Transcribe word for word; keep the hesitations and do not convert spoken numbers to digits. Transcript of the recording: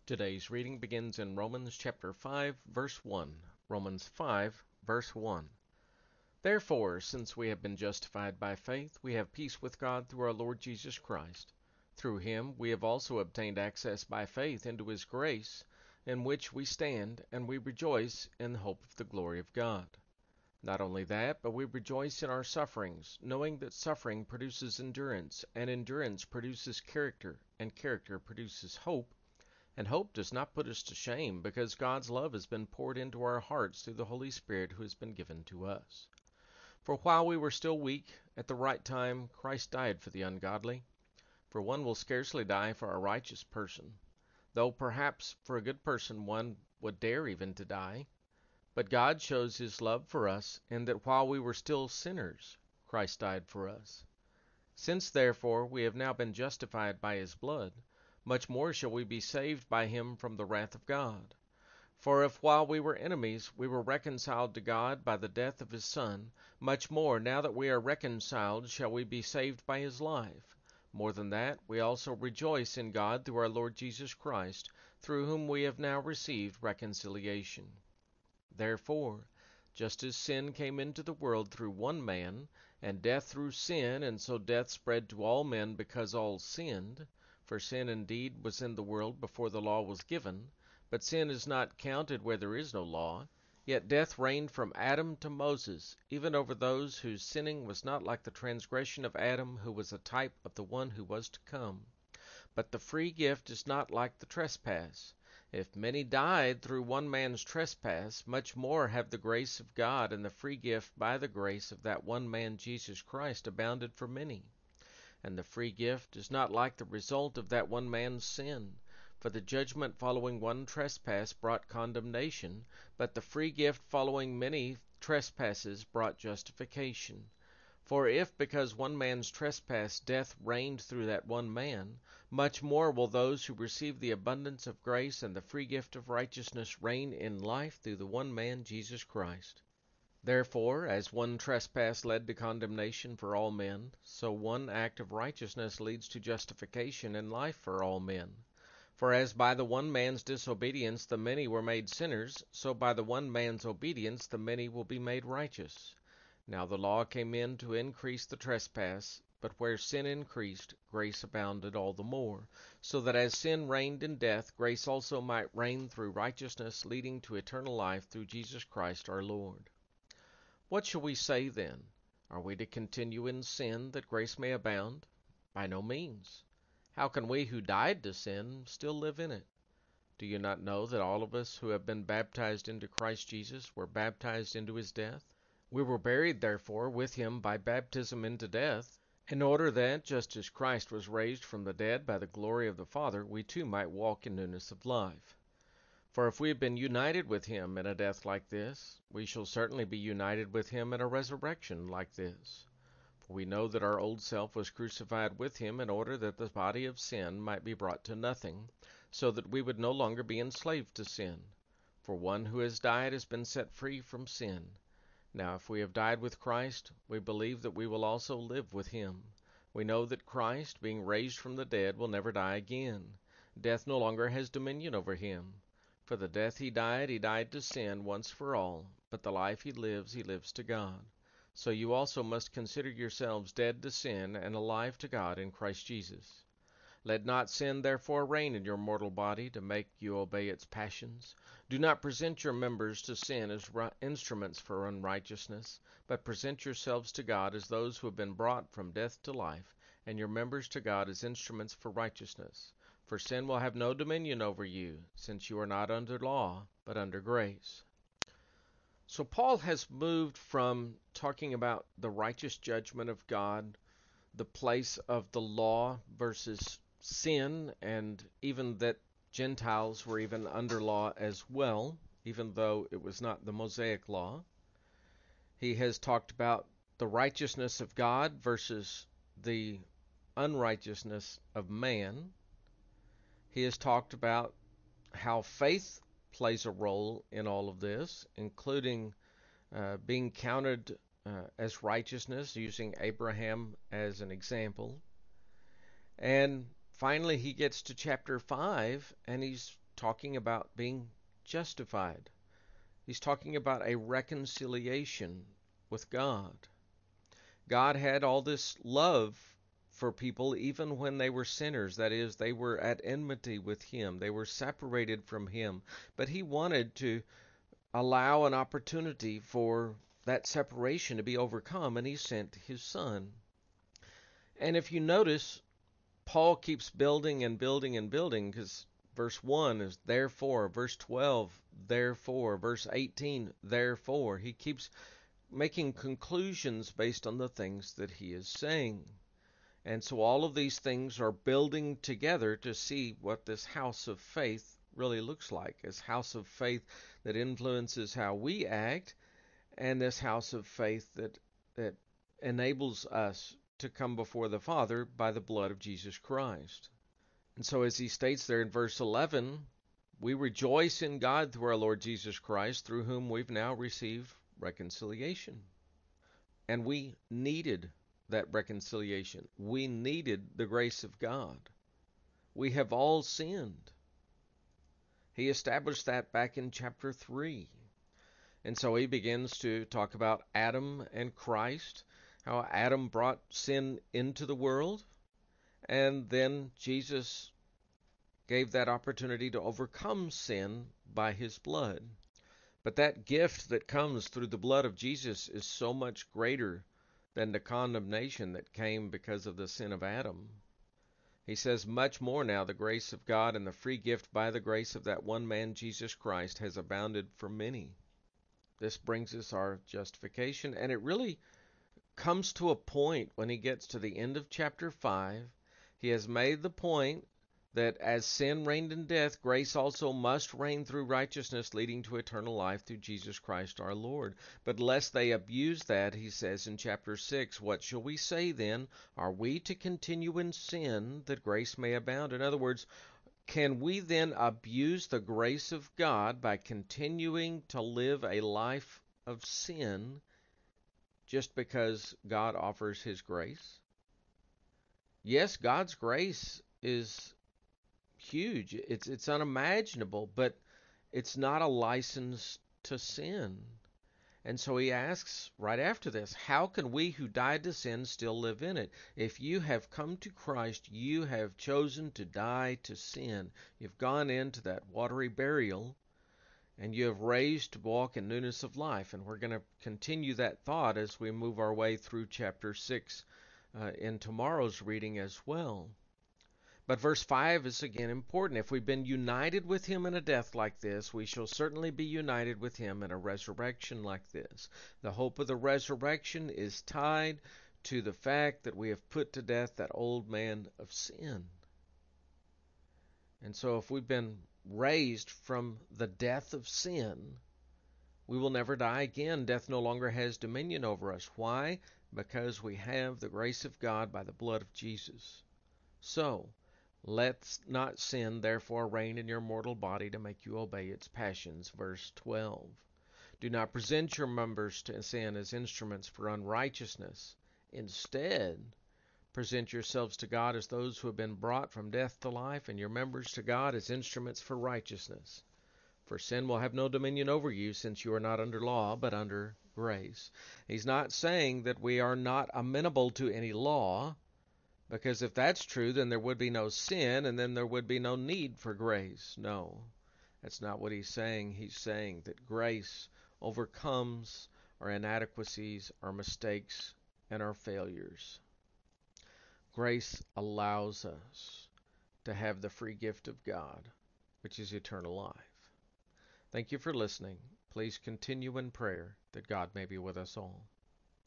Today's reading begins in Romans chapter five, verse one. Romans five, verse one. Therefore, since we have been justified by faith, we have peace with God through our Lord Jesus Christ. Through him we have also obtained access by faith into his grace, in which we stand, and we rejoice in the hope of the glory of God. Not only that, but we rejoice in our sufferings, knowing that suffering produces endurance, and endurance produces character, and character produces hope. And hope does not put us to shame, because God's love has been poured into our hearts through the Holy Spirit who has been given to us. For while we were still weak, at the right time Christ died for the ungodly. For one will scarcely die for a righteous person, though perhaps for a good person one would dare even to die. But God shows his love for us, in that while we were still sinners, Christ died for us. Since therefore we have now been justified by his blood, much more shall we be saved by him from the wrath of God. For if while we were enemies we were reconciled to God by the death of his Son, much more, now that we are reconciled, shall we be saved by his life. More than that, we also rejoice in God through our Lord Jesus Christ, through whom we have now received reconciliation. Therefore, just as sin came into the world through one man, and death through sin, and so death spread to all men because all sinned, for sin indeed was in the world before the law was given, but sin is not counted where there is no law. Yet death reigned from Adam to Moses, even over those whose sinning was not like the transgression of Adam, who was a type of the one who was to come. But the free gift is not like the trespass. If many died through one man's trespass, much more have the grace of God and the free gift by the grace of that one man Jesus Christ abounded for many. And the free gift is not like the result of that one man's sin. For the judgment following one trespass brought condemnation, but the free gift following many trespasses brought justification. For if because one man's trespass death reigned through that one man, much more will those who receive the abundance of grace and the free gift of righteousness reign in life through the one man Jesus Christ. Therefore, as one trespass led to condemnation for all men, so one act of righteousness leads to justification and life for all men. For as by the one man's disobedience the many were made sinners, so by the one man's obedience the many will be made righteous. Now the law came in to increase the trespass, but where sin increased, grace abounded all the more, so that as sin reigned in death, grace also might reign through righteousness, leading to eternal life through Jesus Christ our Lord. What shall we say then? Are we to continue in sin, that grace may abound? By no means. How can we who died to sin still live in it? Do you not know that all of us who have been baptized into Christ Jesus were baptized into his death? We were buried, therefore, with him by baptism into death, in order that, just as Christ was raised from the dead by the glory of the Father, we too might walk in newness of life. For if we have been united with him in a death like this, we shall certainly be united with him in a resurrection like this. For we know that our old self was crucified with him in order that the body of sin might be brought to nothing, so that we would no longer be enslaved to sin. For one who has died has been set free from sin. Now if we have died with Christ, we believe that we will also live with him. We know that Christ, being raised from the dead, will never die again. Death no longer has dominion over him. For the death he died, he died to sin once for all, but the life he lives, he lives to God. So you also must consider yourselves dead to sin and alive to God in Christ Jesus. Let not sin therefore reign in your mortal body to make you obey its passions. Do not present your members to sin as instruments for unrighteousness, but present yourselves to God as those who have been brought from death to life, and your members to God as instruments for righteousness. For sin will have no dominion over you, since you are not under law, but under grace. So Paul has moved from talking about the righteous judgment of God, the place of the law versus sin, and even that Gentiles were even under law as well, even though it was not the Mosaic law. He has talked about the righteousness of God versus the unrighteousness of man. He has talked about how faith plays a role in all of this, including uh, being counted uh, as righteousness, using Abraham as an example. And finally, he gets to chapter five, and he's talking about being justified. He's talking about a reconciliation with God. God had all this love for people even when they were sinners. That is, they were at enmity with Him. They were separated from Him. But He wanted to allow an opportunity for that separation to be overcome, and He sent His Son. And if you notice, Paul keeps building and building and building, because verse one is therefore, verse twelve, therefore, verse eighteen, therefore. He keeps making conclusions based on the things that he is saying. And so all of these things are building together to see what this house of faith really looks like. This house of faith that influences how we act, and this house of faith that that enables us to come before the Father by the blood of Jesus Christ. And so as he states there in verse eleven, we rejoice in God through our Lord Jesus Christ, through whom we've now received reconciliation. And we needed that reconciliation. We needed the grace of God. We have all sinned. He established that back in chapter three. And so he begins to talk about Adam and Christ, how Adam brought sin into the world, and then Jesus gave that opportunity to overcome sin by his blood. But that gift that comes through the blood of Jesus is so much greater than the condemnation that came because of the sin of Adam. He says, much more now the grace of God and the free gift by the grace of that one man, Jesus Christ, has abounded for many. This brings us our justification, and it really comes to a point when he gets to the end of chapter five. He has made the point that as sin reigned in death, grace also must reign through righteousness, leading to eternal life through Jesus Christ our Lord. But lest they abuse that, he says in chapter six, what shall we say then? Are we to continue in sin that grace may abound? In other words, can we then abuse the grace of God by continuing to live a life of sin just because God offers His grace? Yes, God's grace is huge. It's it's unimaginable, but it's not a license to sin. And so he asks right after this, how can we who died to sin still live in it? If you have come to Christ, you have chosen to die to sin. You've gone into that watery burial, and you have raised to walk in newness of life. And we're going to continue that thought as we move our way through chapter six uh, in tomorrow's reading as well. But verse five is again important. If we've been united with Him in a death like this, we shall certainly be united with Him in a resurrection like this. The hope of the resurrection is tied to the fact that we have put to death that old man of sin. And so if we've been raised from the death of sin, we will never die again. Death no longer has dominion over us. Why? Because we have the grace of God by the blood of Jesus. So, let not sin therefore reign in your mortal body to make you obey its passions. Verse twelve. Do not present your members to sin as instruments for unrighteousness. Instead, present yourselves to God as those who have been brought from death to life, and your members to God as instruments for righteousness. For sin will have no dominion over you, since you are not under law, but under grace. He's not saying that we are not amenable to any law, because if that's true, then there would be no sin, and then there would be no need for grace. No, that's not what he's saying. He's saying that grace overcomes our inadequacies, our mistakes, and our failures. Grace allows us to have the free gift of God, which is eternal life. Thank you for listening. Please continue in prayer that God may be with us all.